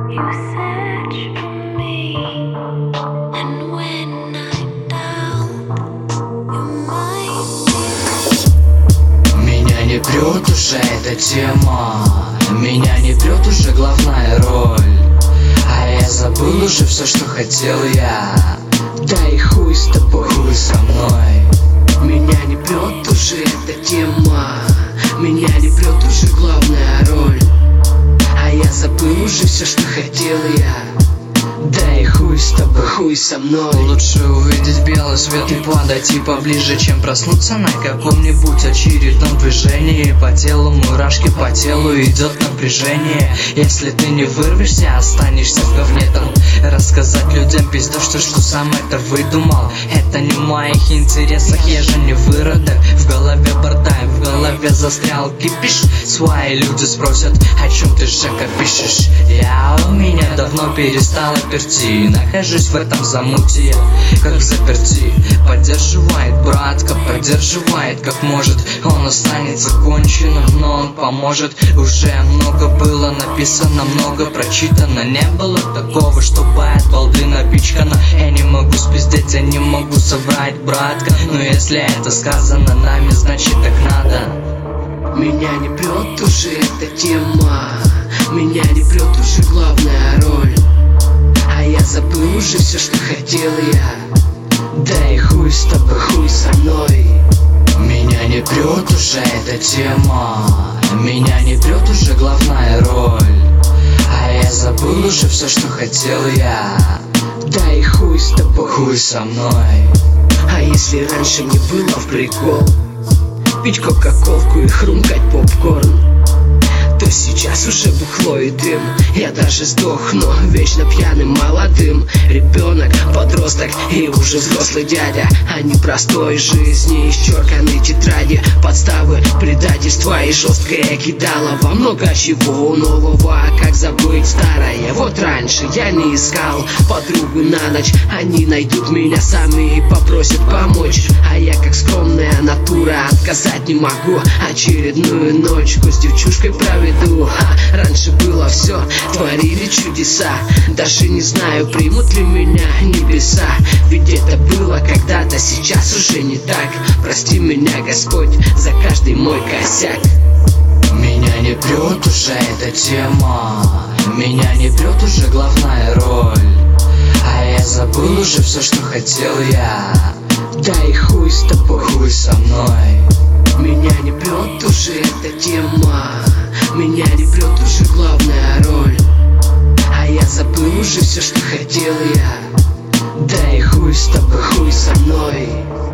You search for me, and when I'm down, you might be. Меня не прет уже эта тема, меня не прет уже главная роль. А я забыл уже все, что хотел я. Да и хуй с тобой, хуй со мной. Меня не прет уже эта тема, меня не прет уже главная роль. А я забыл уже все, что хотел я. Да и хуй с тобой, хуй со мной. Лучше увидеть белый свет и подойти поближе, чем проснуться на каком-нибудь очередном движении. По телу мурашки, по телу идет напряжение. Если ты не вырвешься, останешься в говне там. Рассказать людям пиздов, что сам это выдумал. Это не в моих интересах, я же не выродок. В голове бардак, в голове застрял кипиш. Свои люди спросят, о чем ты, Жека, пишешь. Я у меня давно перестала перти, нахожусь в этом замуте, как в заперти. Поддерживает братка, поддерживает как может. Он останется конченым, но он поможет. Уже много было написано, много прочитано. Не было такого, чтобы от балды напичкано. Я не могу спиздеть, я не могу соврать, братка. Но если это сказано нами, значит так надо. Меня не прет уже эта тема, меня не прет уже главная роль. А я забыл уже все, что хотел я. Да и хуй с тобой, хуй со мной. Меня не прет уже эта тема, меня не прет уже главная роль. А я забыл уже все, что хотел я. Да и хуй с тобой, хуй со мной. А если раньше не было в прикол пить кока-колку и хрумкать попкорн, то сейчас уже бухло и дым. Я даже сдохну вечно пьяным молодым. Ребенок, подросток и уже взрослый дядя. А не простой жизни, исчерканной тетради. Подставы, предательства и жесткое кидалово. Много чего нового, как забыть старое. Вот раньше я не искал подругу на ночь. Они найдут меня сами и попросят помочь. А я, как скромная натура, отказать не могу. Очередную ночку с девчушкой проведу. Раньше было все, творили чудеса. Даже не знаю, примут ли меня небеса. Ведь это было когда-то, сейчас уже не так. Прости меня, Господь, за каждый мой косяк. Меня не прет уже эта тема, меня не прет уже главная роль. А я забыл уже все, что хотел я. Да и хуй с тобой, хуй со мной. Меня не прет уже эта тема, меня не прет уже главная роль. А я забыл уже все, что хотел я. Да и хуй с тобой, хуй со мной.